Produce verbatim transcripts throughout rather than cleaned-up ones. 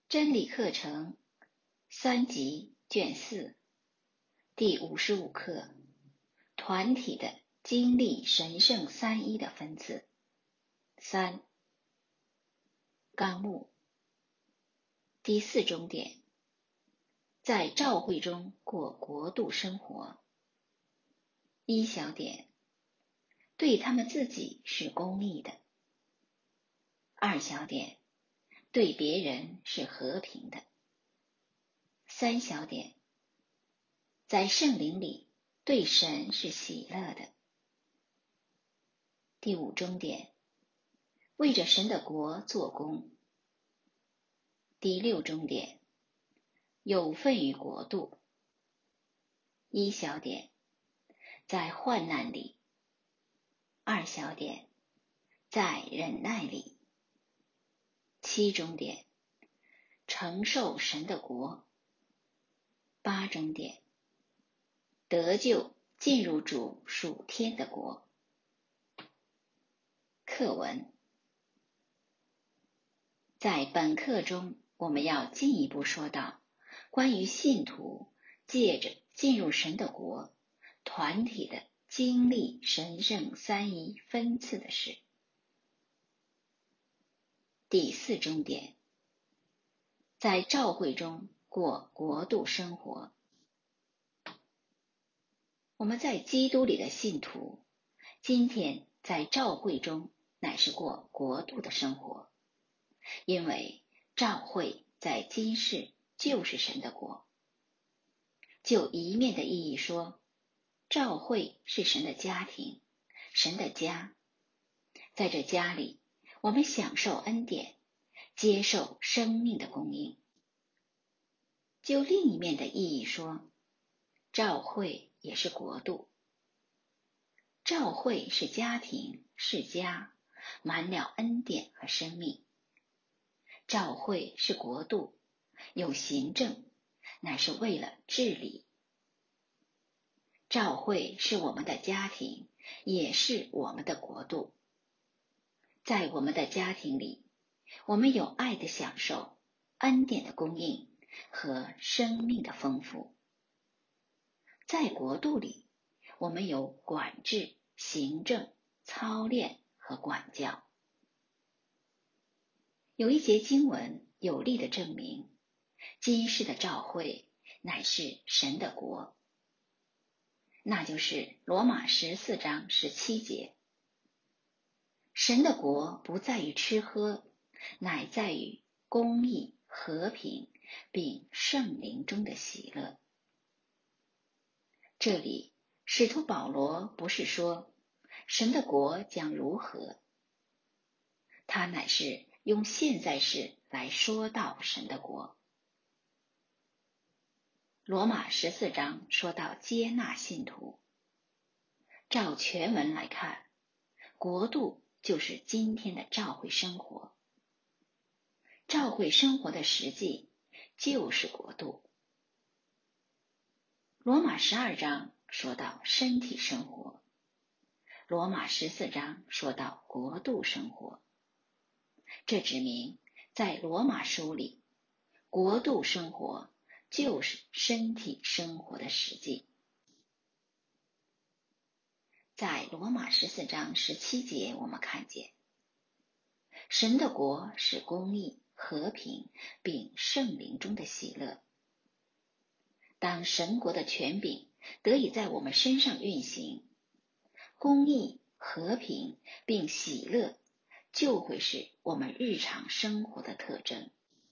真理课程三级卷四第五十五课，团体的经历神圣三一的分次。三、纲目。第四中点，在召会中过国度生活。一小点，对他们自己是公义的。二小点，对别人是和平的。三小点，在圣灵里对神是喜乐的。第五中点，为着神的国做工。第六中点，有份于国度。一小点，在患难里。二小点，在忍耐里。七中点，承受神的国。八中点，得救进入主属天的国。课文。在本课中，我们要进一步说到关于信徒借着进入神的国，团体的经历神圣三一分次的事。第四中点，在召会中过国度生活。我们在基督里的信徒，今天在召会中乃是过国度的生活，因为召会在今世就是神的国。就一面的意义说，召会是神的家庭，神的家。在这家里，我们享受恩典，接受生命的供应。就另一面的意义说，召会也是国度。召会是家庭，是家，满了恩典和生命。召会是国度，有行政，乃是为了治理。召会是我们的家庭，也是我们的国度。在我们的家庭里，我们有爱的享受，恩典的供应和生命的丰富。在国度里，我们有管制、行政、操练和管教。有一节经文有力的证明，今世的召会乃是神的国，那就是罗马十四章十七节。神的国不在于吃喝，乃在于公义、和平，并圣灵中的喜乐。这里使徒保罗不是说神的国将如何，他乃是用现在式来说到神的国。罗马十四章说到接纳信徒，照全文来看，国度就是今天的召会生活。召会生活的实际就是国度。罗马十二章说到身体生活，罗马十四章说到国度生活。这指明在罗马书里，国度生活就是身体生活的实际。在罗马十四章十七节，我们看见神的国是公义、和平，并圣灵中的喜乐。当神国的权柄得以在我们身上运行，公义、和平并喜乐就会是我们日常生活的特征。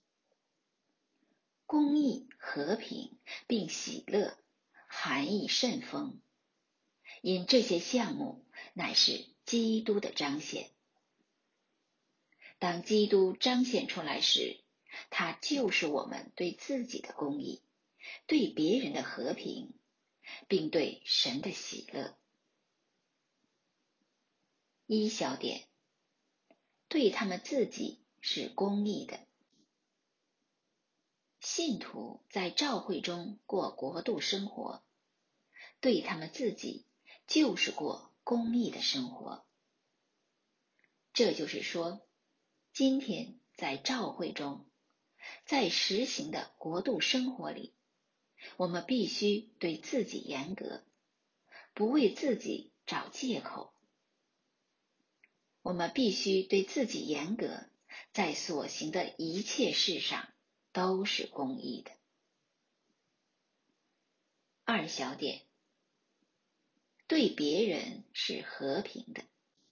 公义、和平并喜乐含义甚丰，因这些项目乃是基督的彰显。当基督彰显出来时，他就是我们对自己的公义，对别人的和平，并对神的喜乐。一小点，对他们自己是公义的。信徒在召会中过国度生活，对他们自己就是过公义的生活。这就是说，今天在召会中， 在实行的国度生活里，我们必须对自己严格，不为自己找借口。我们必须对自己严格，在所行的一切事上都是公义的。二小点，对别人是和平的。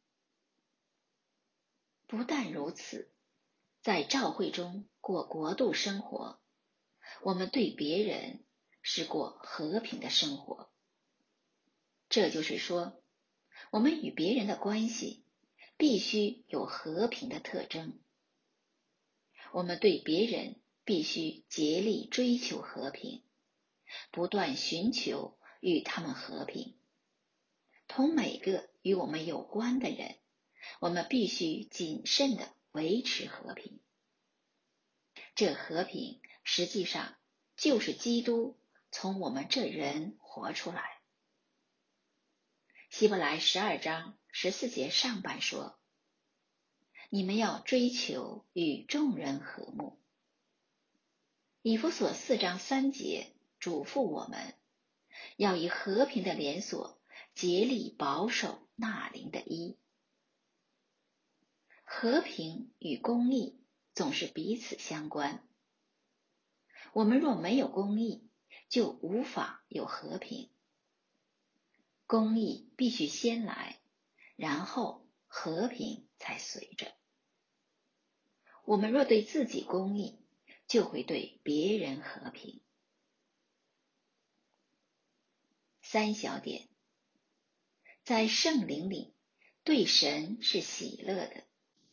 不但如此，在教会中过国度生活，我们对别人是过和平的生活。这就是说，我们与别人的关系必须有和平的特征。我们对别人必须竭力追求和平，不断寻求与他们和平。同每个与我们有关的人，我们必须谨慎地维持和平。这和平实际上就是基督从我们这人活出来。希伯来十二章十四节上半说，你们要追求与众人和睦。以弗所四章三节嘱咐我们，要以和平的连锁竭力保守那灵的衣。和平与公义总是彼此相关。我们若没有公义，就无法有和平。公义必须先来，然后和平才随着。我们若对自己公义，就会对别人和平。三小点，在圣灵里，对神是喜乐的。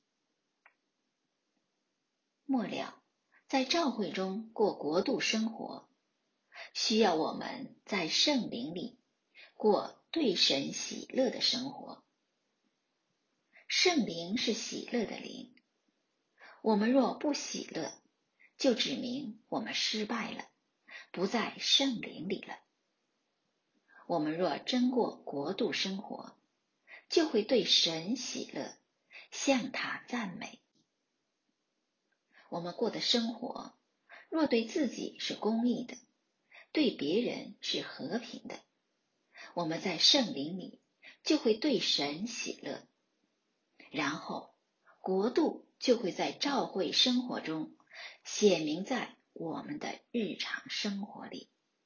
末了，在教会中过国度生活，需要我们在圣灵里过对神喜乐的生活。圣灵是喜乐的灵，我们若不喜乐，就指明我们失败了，不在圣灵里了。我们若真过国度生活，就会对神喜乐，向他赞美。我们过的生活，若对自己是公义的，对别人是和平的，我们在圣灵里就会对神喜乐，然后国度就会在教会生活中显明在我们的日常生活里。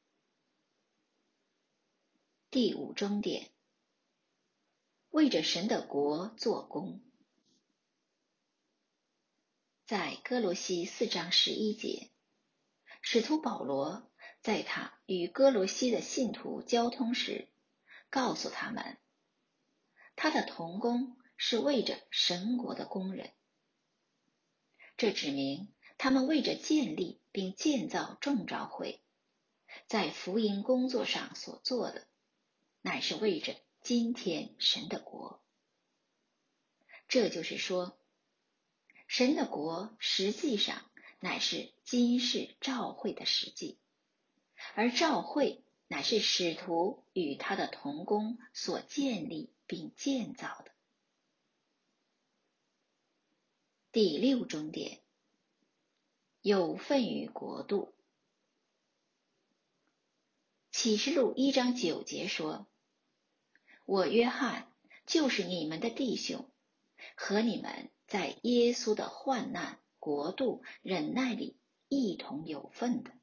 第五中点，为着神的国做工。在哥罗西四章十一节，使徒保罗在他与哥罗西的信徒交通时，告诉他们，他的同工是为着神国的工人。这指明他们为着建立并建造众召会，在福音工作上所做的，乃是为着今天神的国。这就是说，神的国实际上乃是今世召会的实际，而召会乃是使徒与他的同工所建立并建造的。第六中点，有份于国度。启示录一章九节说，我约翰就是你们的弟兄，和你们在耶稣的患难、国度、忍耐里一同有份的。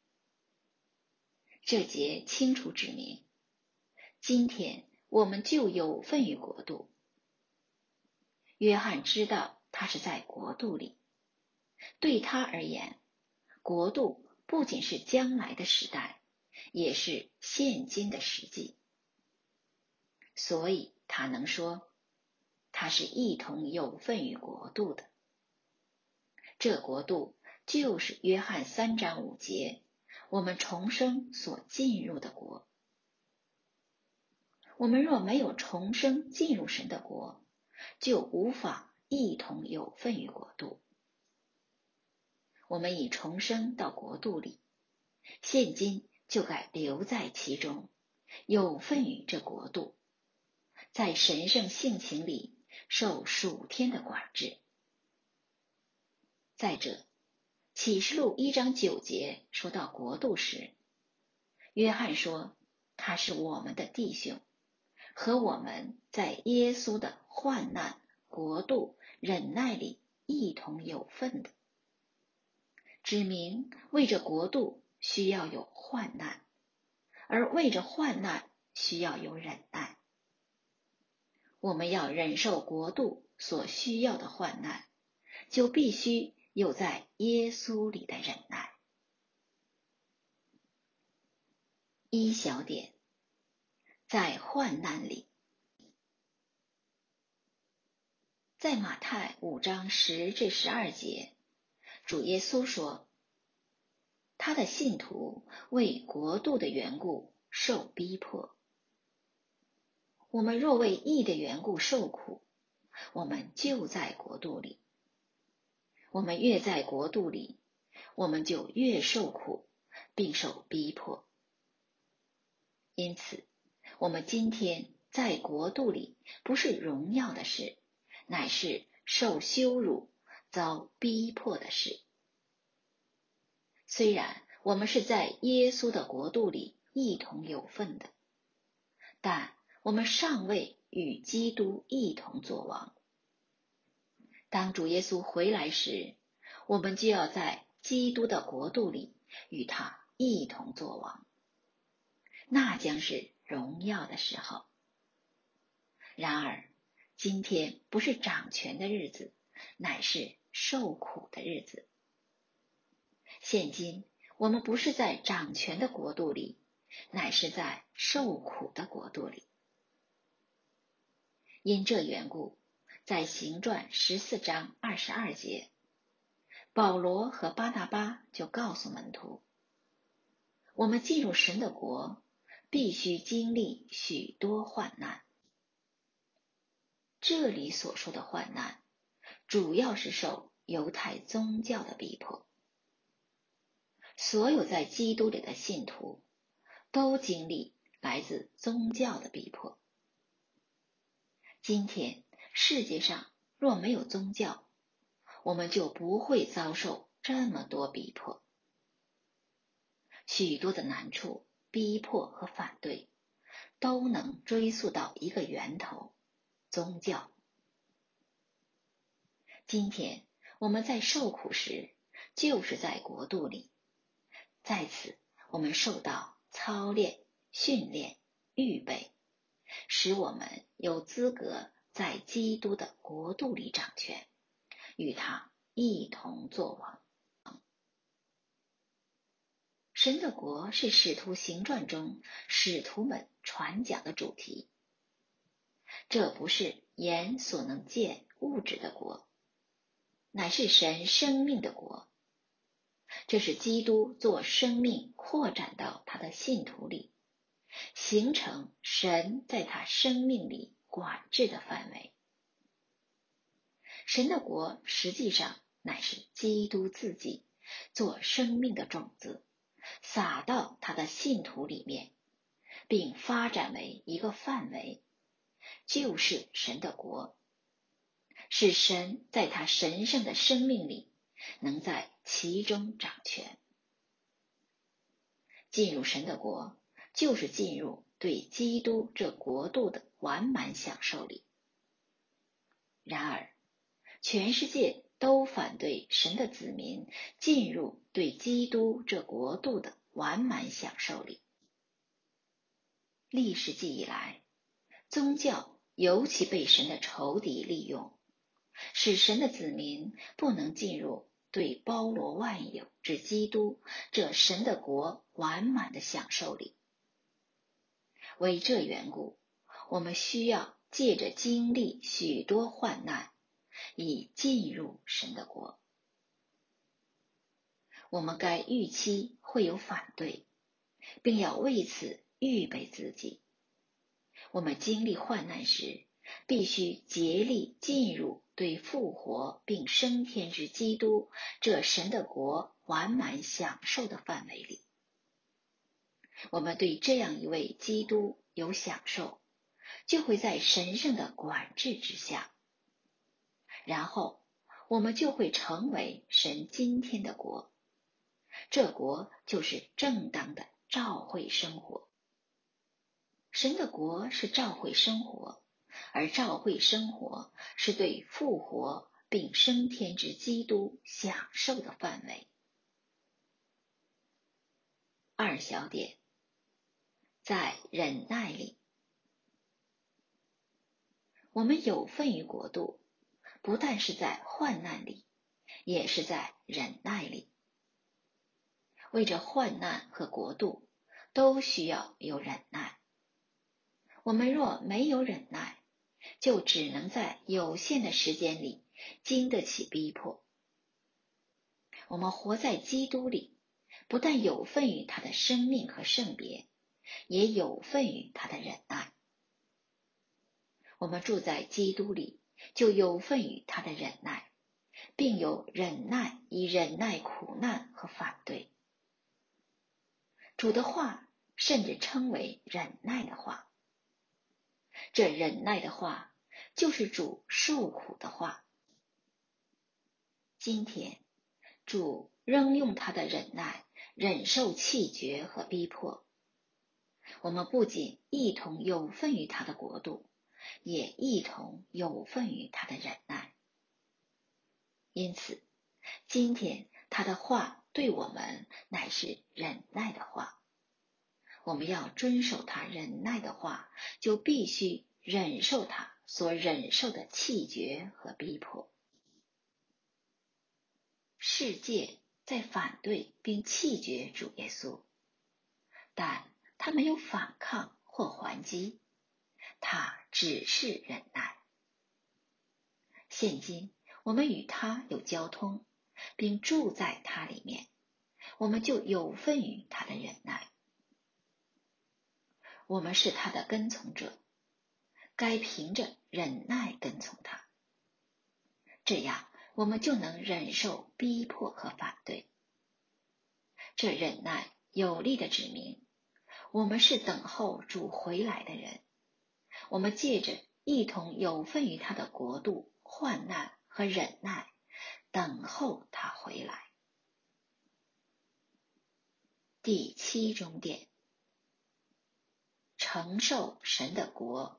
这节清楚指明，今天我们就有份于国度。约翰知道他是在国度里，对他而言，国度不仅是将来的时代，也是现今的实际。所以他能说，他是一同有份于国度的。这国度就是约翰三章五节我们重生所进入的国。我们若没有重生进入神的国，就无法一同有份于国度。我们已重生到国度里，现今就该留在其中，有份于这国度，在神圣性情里受属天的管制。再者， 启示录一章九节说到国度时，约翰说他是我们的弟兄，和我们在耶稣的患难、国度、忍耐里一同有份的，指明为着国度需要有患难，而为着患难需要有忍耐。我们要忍受国度所需要的患难，就必须有在耶稣里的忍耐。一小点，在患难里。在马太五章十至十二节，主耶稣说，他的信徒为国度的缘故受逼迫。我们若为义的缘故受苦，我们就在国度里。我们越在国度里，我们就越受苦，并受逼迫。因此，我们今天在国度里不是荣耀的事，乃是受羞辱、遭逼迫的事。虽然我们是在耶稣的国度里一同有份的，但我们尚未与基督一同作王。当主耶稣回来时，我们就要在基督的国度里与他一同作王，那将是荣耀的时候。然而，今天不是掌权的日子，乃是受苦的日子。现今我们不是在掌权的国度里，乃是在受苦的国度里。因这缘故，在行传十四章二十二节，保罗和巴拿巴就告诉门徒，我们进入神的国，必须经历许多患难。这里所说的患难，主要是受犹太宗教的逼迫。所有在基督里的信徒，都经历来自宗教的逼迫。今天世界上若没有宗教，我们就不会遭受这么多逼迫。许多的难处、逼迫和反对，都能追溯到一个源头：宗教。今天我们在受苦时，就是在国度里，在此我们受到操练、训练、预备，使我们有资格在基督的国度里掌权，与他一同作王。神的国是使徒行传中使徒们传讲的主题。这不是眼所能见物质的国，乃是神生命的国。这是基督做生命扩展到他的信徒里，形成神在他生命里管制的范围。神的国实际上乃是基督自己做生命的种子，撒到他的信徒里面，并发展为一个范围，就是神的国，使神在他神圣的生命里能在其中掌权。进入神的国，就是进入对基督这国度的完满享受里。然而，全世界都反对神的子民进入对基督这国度的完满享受里。历世纪以来，宗教尤其被神的仇敌利用，使神的子民不能进入对包罗万有之基督这神的国完满的享受里。为这缘故，我们需要借着经历许多患难，以进入神的国。我们该预期会有反对，并要为此预备自己。我们经历患难时，必须竭力进入对复活并升天之基督这神的国完满享受的范围里。我们对这样一位基督有享受，就会在神圣的管制之下，然后我们就会成为神今天的国， 这国就是正当的召会生活。神的国是召会生活，而召会生活是对复活并升天之基督享受的范围。二小点，在忍耐里，我们有份于国度，不但是在患难里，也是在忍耐里。为着患难和国度，都需要有忍耐。我们若没有忍耐，就只能在有限的时间里经得起逼迫。我们活在基督里，不但有份于他的生命和圣别，也有份于他的忍耐。我们住在基督里，就有份于他的忍耐，并有忍耐以忍耐苦难和反对。主的话甚至称为忍耐的话。这忍耐的话，就是主受苦的话。今天，主仍用他的忍耐忍受气绝和逼迫。我们不仅一同有份于他的国度，也一同有份于他的忍耐。因此，今天他的话对我们乃是忍耐的话。我们要遵守他忍耐的话，就必须忍受他所忍受的气绝和逼迫。世界在反对并弃绝主耶稣，但他没有反抗或还击，他只是忍耐。现今我们与他有交通，并住在他里面，我们就有份于他的忍耐。我们是他的跟从者，该凭着忍耐跟从他，这样我们就能忍受逼迫和反对。这忍耐有力的指明，我们是等候主回来的人，我们借着一同有份于他的国度、患难和忍耐，等候他回来。第七中点，承受神的国。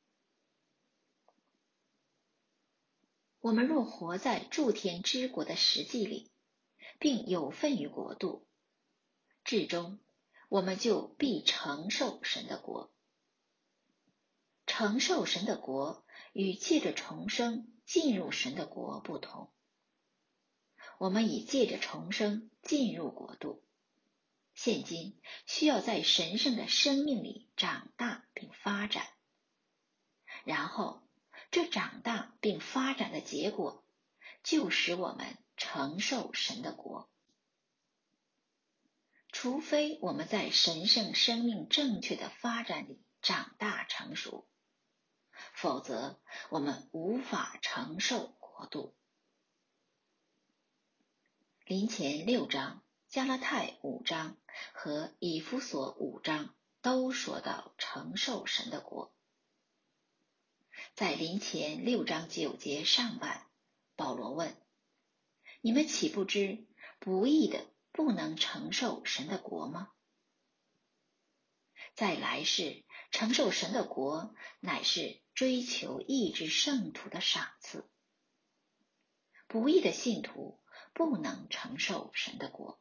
我们若活在诸天之国的实际里，并有份于国度，至终我们就必承受神的国。承受神的国与借着重生进入神的国不同。我们已借着重生进入国度，现今需要在神圣的生命里长大并发展。然后这长大并发展的结果，就使我们承受神的国。除非我们在神圣生命正确的发展里长大成熟，否则我们无法承受国度。林前六章、加拉太五章和以弗所五章都说到承受神的国。在林前六章九节上半，保罗问：你们岂不知不义的不能承受神的国吗？在来世承受神的国，乃是追求义之圣徒的赏赐。不义的信徒不能承受神的国。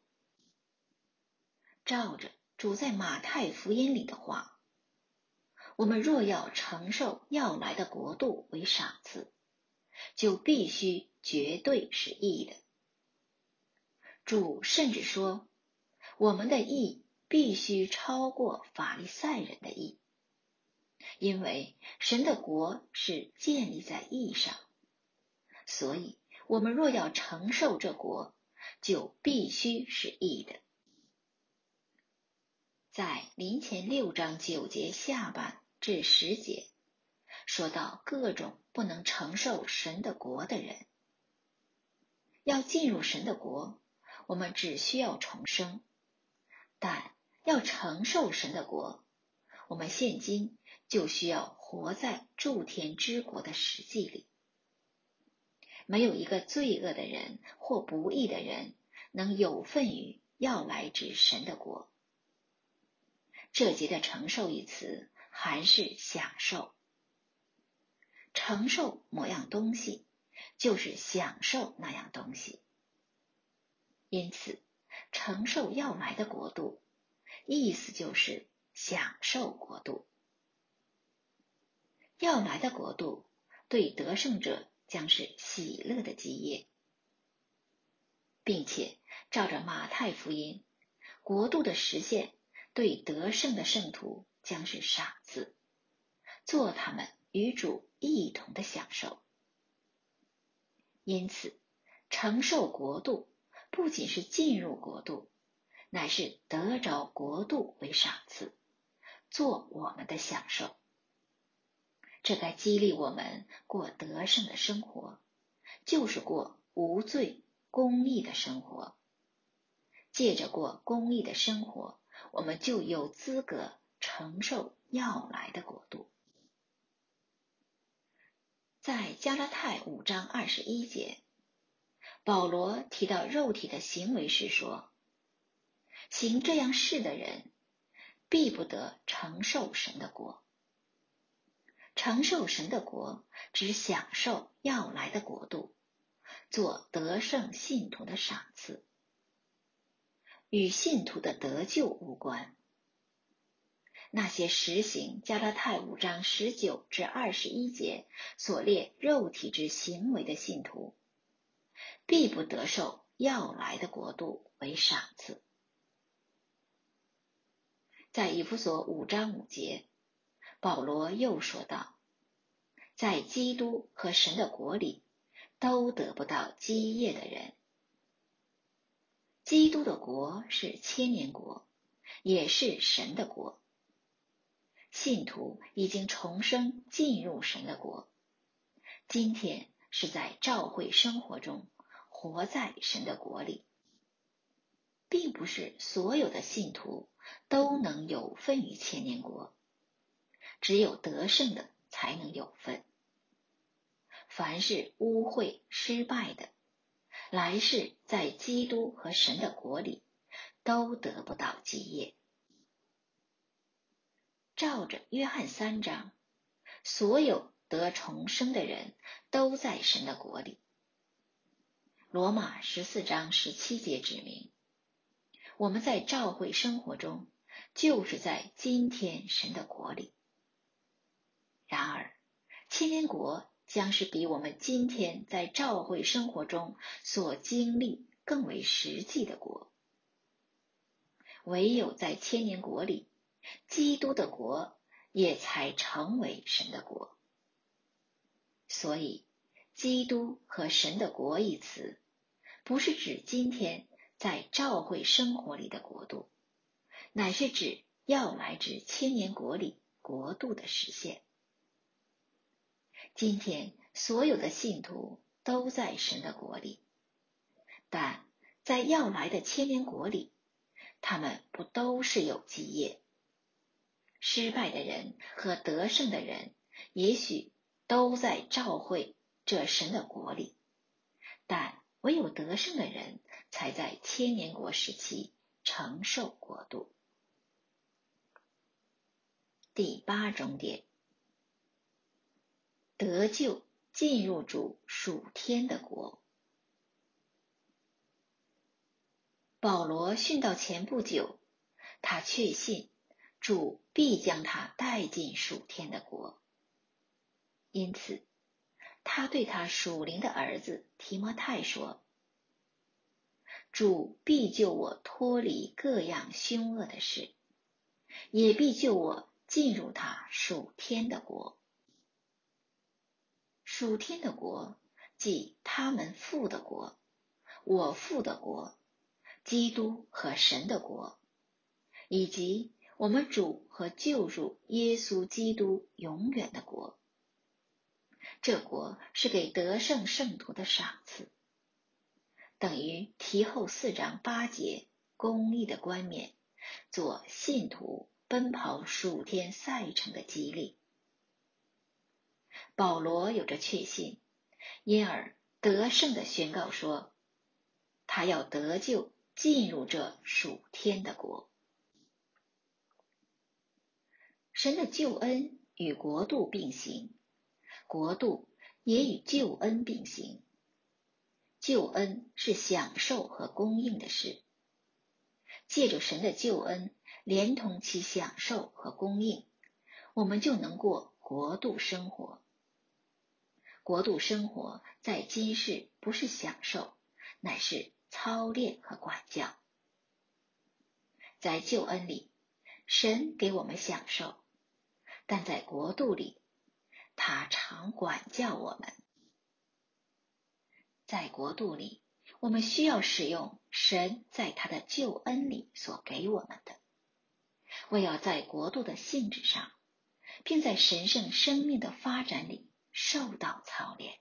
照着主在马太福音里的话，我们若要承受要来的国度为赏赐，就必须绝对是义的。主甚至说，我们的义必须超过法利赛人的义，因为神的国是建立在义上，所以我们若要承受这国，就必须是义的。在林前六章九节下半至十节，说到各种不能承受神的国的人。要进入神的国，我们只需要重生，但要承受神的国，我们现今就需要活在诸天之国的实际里。没有一个罪恶的人或不义的人能有份于要来指神的国。这节的承受一词含是享受，承受某样东西就是享受那样东西，因此承受要来的国度，意思就是享受国度。要来的国度对得胜者将是喜乐的基业，并且照着马太福音，国度的实现对得胜的圣徒将是赏赐，做他们与主一同的享受。因此承受国度不仅是进入国度，乃是得着国度为赏赐，做我们的享受。这该激励我们过得胜的生活，就是过无罪公义的生活。借着过公义的生活，我们就有资格承受要来的国度。在加拉太五章二十一节，保罗提到肉体的行为时说，行这样事的人必不得承受神的国。承受神的国，只享受要来的国度，做得胜信徒的赏赐，与信徒的得救无关。那些实行加拉太五章十九至二十一节所列肉体之行为的信徒，必不得受要来的国度为赏赐。在以弗所五章五节，保罗又说道，在基督和神的国里都得不到基业的人。基督的国是千年国，也是神的国。信徒已经重生进入神的国，今天是在召会生活中活在神的国里。并不是所有的信徒都能有份于千年国，只有得胜的才能有份。凡是污秽失败的，来世在基督和神的国里都得不到基业。照着约翰三章，所有得重生的人都在神的国里。罗马十四章十七节指明，我们在召会生活中就是在今天神的国里。然而千年国将是比我们今天在召会生活中所经历更为实际的国。唯有在千年国里，基督的国也才成为神的国。所以基督和神的国一词，不是指今天在召会生活里的国度，乃是指要来至千年国里国度的实现。今天所有的信徒都在神的国里，但在要来的千年国里，他们不都是有基业。失败的人和得胜的人也许都在召会这神的国里，但唯有得胜的人才在千年国时期承受国度。第八重点，得救进入主属天的国。保罗殉道前不久，他确信主必将他带进属天的国，因此他对他属灵的儿子提摩太说，主必救我脱离各样凶恶的事，也必救我进入他属天的国。属天的国即他们父的国，我父的国，基督和神的国，以及我们主和救主耶稣基督永远的国。这国是给得胜圣徒的赏赐，等于提后四章八节公义的冠冕，做信徒奔跑属天赛程的激励。保罗有着确信，因而得胜的宣告说，他要得救进入这属天的国。神的救恩与国度并行，国度也与救恩并行。救恩是享受和供应的事，借着神的救恩，连同其享受和供应，我们就能过国度生活。国度生活在今世不是享受，乃是操练和管教。在救恩里，神给我们享受，但在国度里，他常管教我们。在国度里，我们需要使用神在他的救恩里所给我们的，为要在国度的性质上，并在神圣生命的发展里受到操练。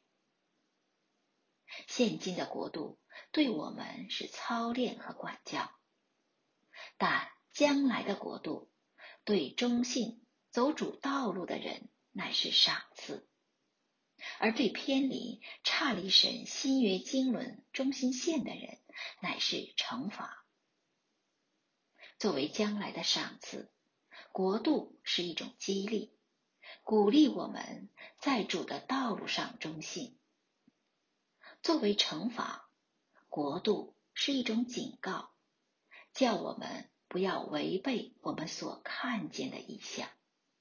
现今的国度对我们是操练和管教，但将来的国度对忠信走主道路的人乃是赏赐，而对偏离差离神新约经纶中心线的人乃是惩罚。作为将来的赏赐，国度是一种激励，鼓励我们在主的道路上忠信。作为惩罚，国度是一种警告，叫我们不要违背我们所看见的异象。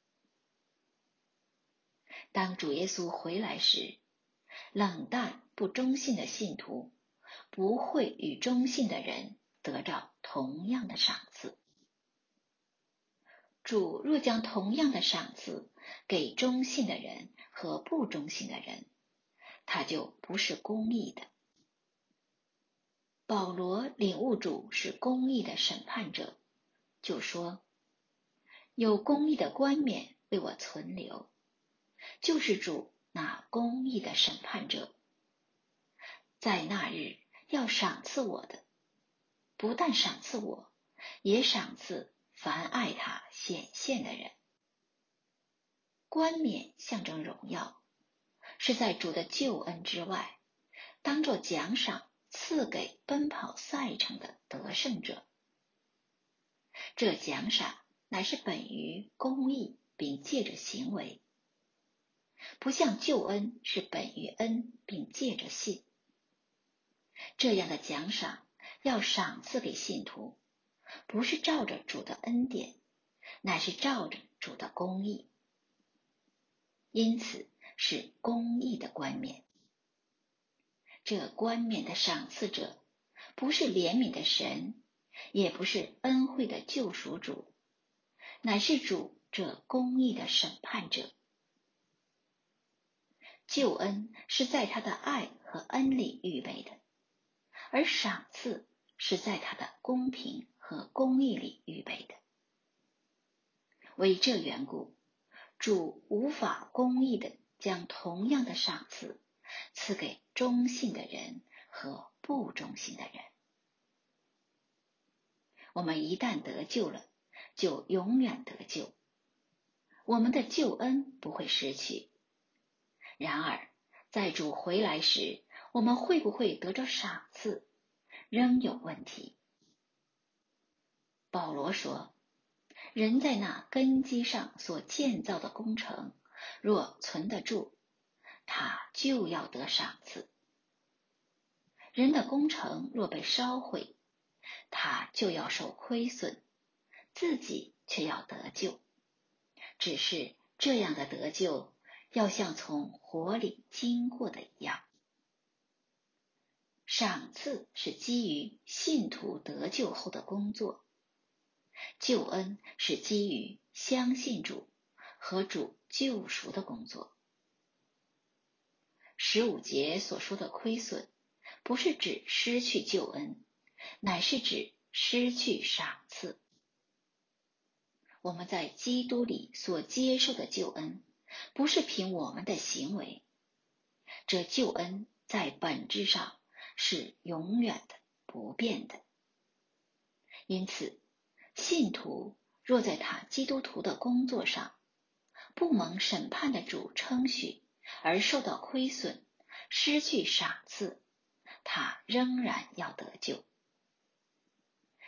当主耶稣回来时，冷淡不忠信的信徒不会与忠信的人得到同样的赏赐。主若将同样的赏赐给忠信的人和不忠信的人，他就不是公义的。保罗领悟主是公义的审判者，就说：有公义的冠冕为我存留，就是主那公义的审判者，在那日要赏赐我的，不但赏赐我，也赏赐凡爱他显现的人。冠冕象征荣耀，是在主的救恩之外，当作奖赏赐给奔跑赛程的得胜者。这奖赏乃是本于公义，并借着行为，不像救恩是本于恩，并借着信。这样的奖赏要赏赐给信徒，不是照着主的恩典，乃是照着主的公义。因此是公义的冠冕。这冠冕的赏赐者，不是怜悯的神，也不是恩惠的救赎主，乃是主这公义的审判者。救恩是在他的爱和恩里预备的，而赏赐是在他的公平和公义里预备的。为这缘故，主无法公义地将同样的赏赐赐给忠信的人和不忠信的人。我们一旦得救了，就永远得救，我们的救恩不会失去。然而，在主回来时，我们会不会得着赏赐，仍有问题。保罗说，人在那根基上所建造的工程，若存得住，他就要得赏赐。人的工程若被烧毁，他就要受亏损，自己却要得救。只是这样的得救，要像从火里经过的一样。赏赐是基于信徒得救后的工作，救恩是基于相信主和主救赎的工作。十五节所说的亏损，不是指失去救恩，乃是指失去赏赐。我们在基督里所接受的救恩，不是凭我们的行为，这救恩在本质上是永远的、不变的。因此，信徒若在他基督徒的工作上不蒙审判的主称许，而受到亏损，失去赏赐，他仍然要得救。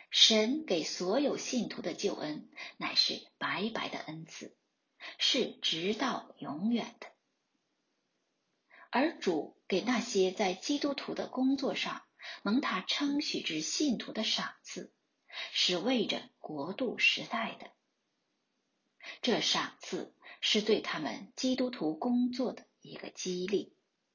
神给所有信徒的救恩乃是白白的恩赐，是直到永远的。而主给那些在基督徒的工作上蒙他称许之信徒的赏赐，是为着国度时代的。这赏赐是对他们基督徒工作的一个激励。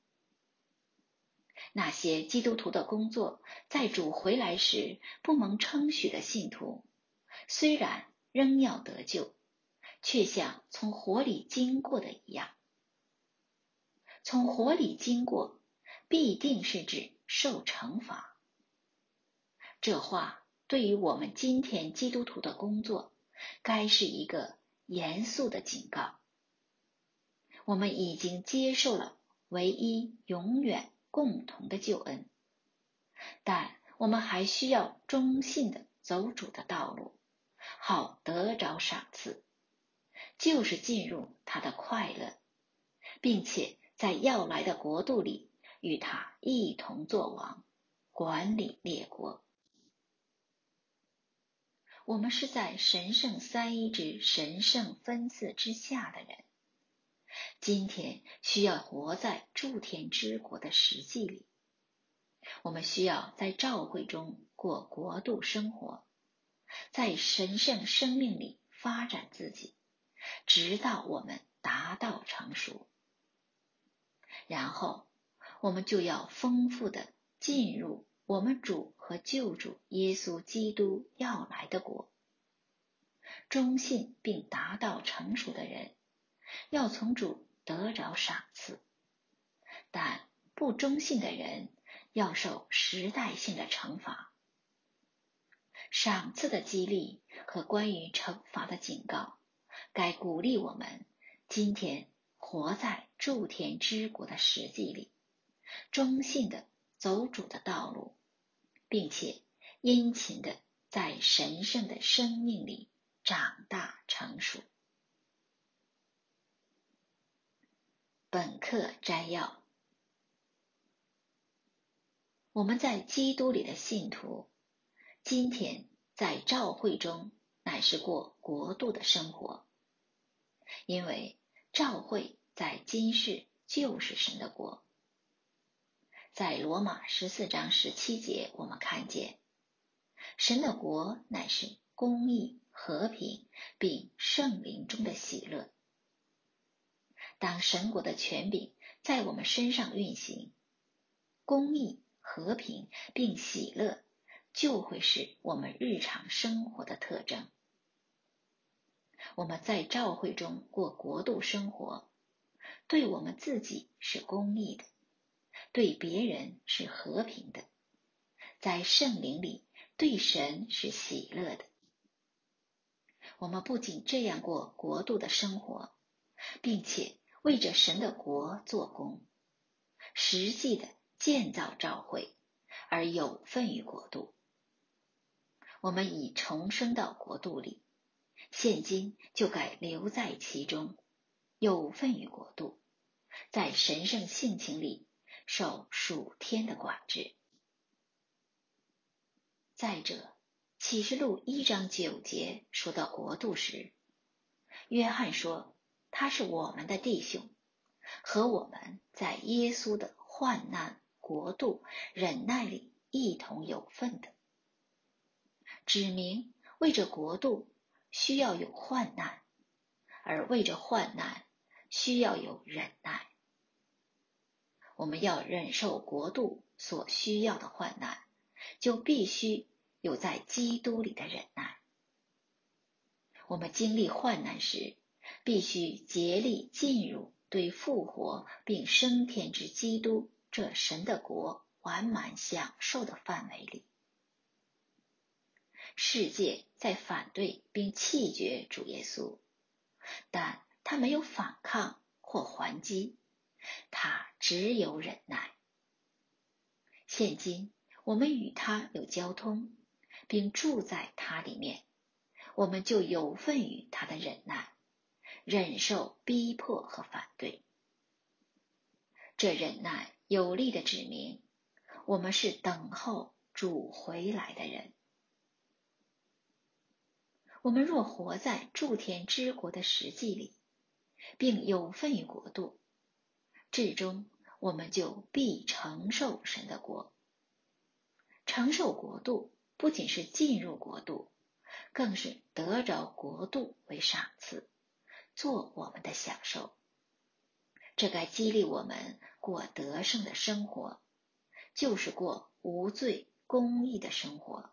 那些基督徒的工作在主回来时不蒙称许的信徒，虽然仍要得救，却像从火里经过的一样。从火里经过，必定是指受惩罚。这话对于我们今天基督徒的工作，该是一个严肃的警告。我们已经接受了唯一永远共同的救恩，但我们还需要忠信地走主的道路，好得着赏赐，就是进入他的快乐，并且在要来的国度里与他一同作王，管理列国。我们是在神圣三一之神圣分赐之下的人，今天需要活在诸天之国的实际里。我们需要在召会中过国度生活，在神圣生命里发展自己，直到我们达到成熟。然后我们就要丰富地进入我们主和救主耶稣基督要来的国。忠信并达到成熟的人，要从主得着赏赐，但不忠信的人要受时代性的惩罚。赏赐的激励和关于惩罚的警告，该鼓励我们今天活在诸天之国的实际里，忠信地走主的道路，并且殷勤地在神圣的生命里长大成熟。本课摘要：我们在基督里的信徒，今天在召会中乃是过国度的生活，因为召会在今世就是神的国。在罗马十四章十七节，我们看见神的国乃是公义、和平并圣灵中的喜乐。当神国的权柄在我们身上运行，公义、和平并喜乐就会是我们日常生活的特征。我们在召会中过国度生活，对我们自己是公义的，对别人是和平的，在圣灵里对神是喜乐的。我们不仅这样过国度的生活，并且为着神的国做工，实际的建造召会，而有份于国度。我们已重生到国度里，现今就该留在其中，有份于国度，在神圣性情里受属天的管制。再者，启示录一章九节说到国度时，约翰说他是我们的弟兄，和我们在耶稣的患难、国度、忍耐里一同有份的，指明为着国度需要有患难，而为着患难需要有忍耐。我们要忍受国度所需要的患难，就必须有在基督里的忍耐。我们经历患难时，必须竭力进入对复活并升天之基督这神的国完满享受的范围里。世界在反对并弃绝主耶稣，但他没有反抗或还击，他只有忍耐。现今我们与他有交通，并住在他里面，我们就有份于他的忍耐，忍受逼迫和反对。这忍耐有力地指明，我们是等候主回来的人。 我们若活在诸天之国的实际里，并有份于国度，至终我们就必承受神的国。承受国度不仅是进入国度，更是得着国度为赏赐，做我们的享受。这该激励我们过得胜的生活，就是过无罪公义的生活。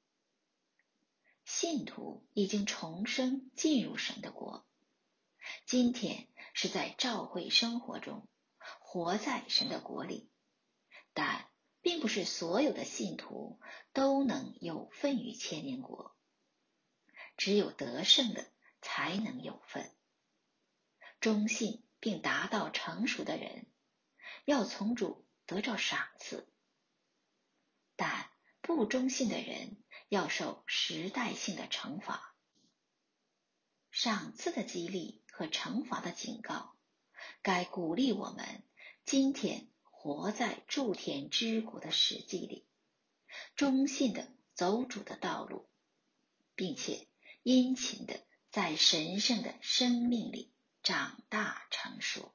信徒已经重生进入神的国，今天是在召会生活中活在神的国里，但并不是所有的信徒都能有份于千年国，只有得胜的才能有份。忠信并达到成熟的人，要从主得着赏赐，但不忠信的人要受时代性的惩罚。赏赐的激励和惩罚的警告，该鼓励我们今天活在诸天之国的实际里，忠信地走主的道路，并且殷勤地在神圣的生命里长大成熟。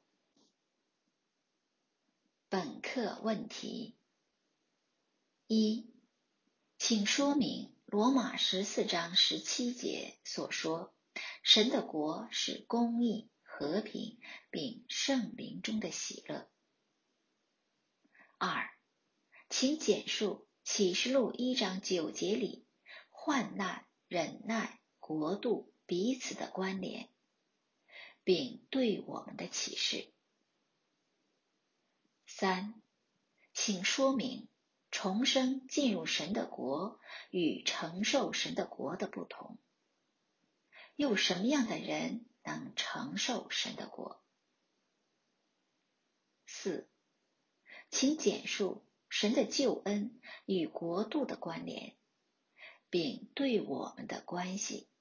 本课问题一，请说明罗马十四章十七节所说神的国是公义、和平并圣灵中的喜乐。二，请简述启示录一章九节里患难、忍耐、国度彼此的关联，并对我们的启示。三，请说明重生进入神的国与承受神的国的不同。有什么样的人能承受神的国？四，请简述神的救恩与国度的关联，并对我们的关系